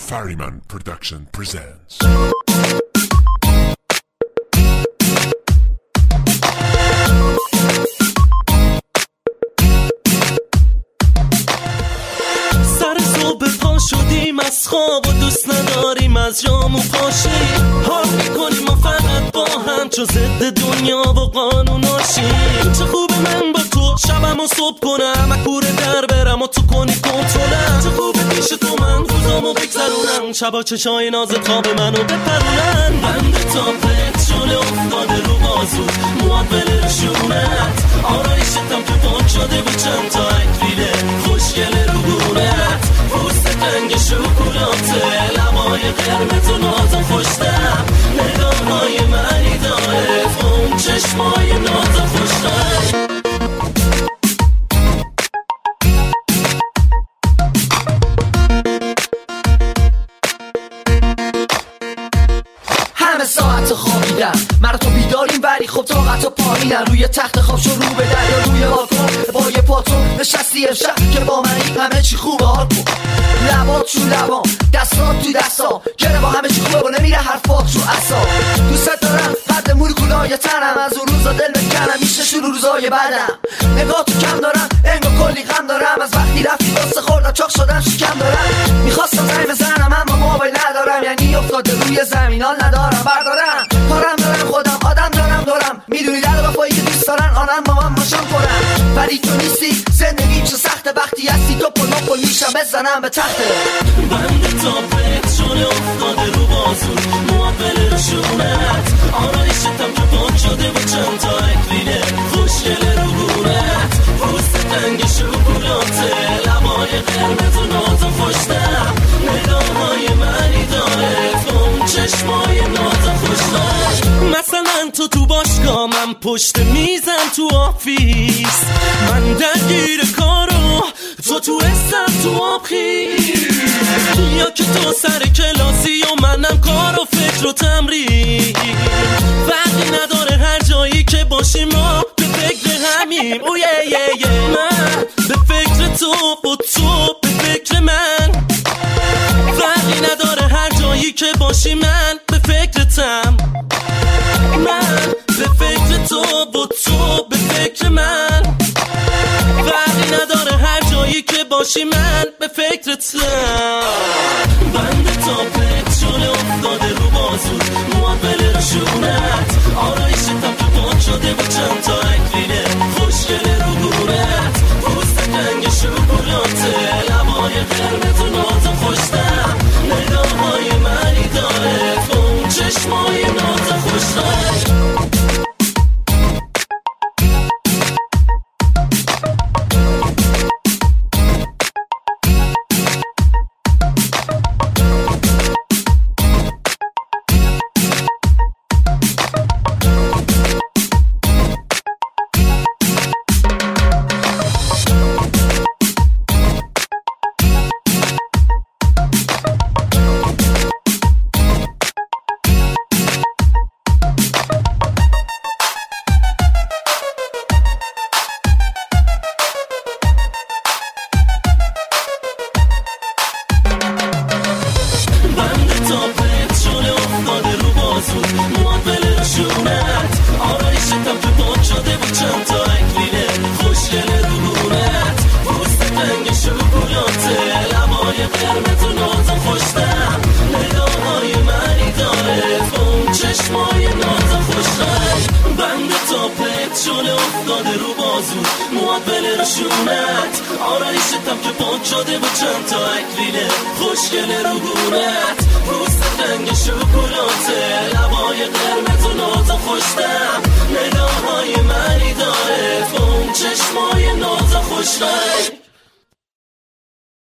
Ferryman Production presents. سر صبح پا شدیم از خواب و دوست نداریم از جامون پاشیم. حال میکنیم ما فقط با هم چو ضد دنیا و قانوناشیم. چه خوبه من با تو شبم و صبح کنم مکوره در برم و تو کنی کنترلم. چه خوبه پیش تو من روزامو بگذرونم شبا چشای نازت خواب منو بپرونن. بند تا پت شله افتاده رو بازو مواد بله رو شونت آرایشتم که پاک شده و چند تا اکریله خوشگله رو گونت پوست تنگ شکلاته لبای قرمز و نازم خوشتم نگاه های منی داره اون چشمای نازم خوشتم. ساعت خوابیدم مرا تو بیداریم ولی خب طاقت پایینم. روی تخت خواب شروع به دریا روی بالکن با یه پاتو نشستی امشب که با منی همه چی خوبه. حال کن لبات تو لبام دستات تو دستا که با همه چی خوبه و نمیره حرفات تو اصاب. دوست دارم قد مولکولای تنم از اون روزا دل بکنم میشه شروع روزای بعدم. نگاه تو کم دارم انگار کلی غم دارم از وقتی رفتی واسه خوردم چاق شدم شکم دارم. میخواستم زنگ بزنم اما موبایل ندارم یعنی افتاده روی زمین حال ندارم بردارم کارم دارم خودم آدم دارم میدونی در وفایی که دوست دارن آنم با من ماشم کنم ولی تو نیستی زندگیم چه سخته وقتی هستی تو پل میشم بزنم به تخته. بند تا پت شده افتاده رو بازو موبایل رو شونت آرایشتم که پاک شده و چند تا اکریله خوشگله رو گونت پوست تنگ شکلاته لبای قرمز و نازم خوشتم نگاه های منی داره اون چشمای نازم خوشتم. مثلا تو باشگاه من پشت میزم تو آفیس من درگیر کارو تو استم تو آبخیز یا که تو سر کلاسی و منم کار و فکر و تمرین فرقی نداره هر جایی که باشیم ما به فکر همیم. من به فکر تو و تو به فکر من فرقی نداره هر جایی که باشی من به فکرتم. من به فکر تو و تو به فکر من فرقی نداره هر جایی که باشی من به فکرتم. بند تا پت شله افتاده رو بازو مواد بله رو شونت آرایشتم که پاک شده و چند تا اکریله خوشگله رو گونت پوست تنگ شکلاته لبای قرمز و نازم خوشتم نگاه های منی داره اون چشمای نازم خوشتم. آرایشتم که پاک شده با چند تا اکریله خوشگله رو گونت پوست رنگ شکلاته لبای قرمز و نازم خوشتم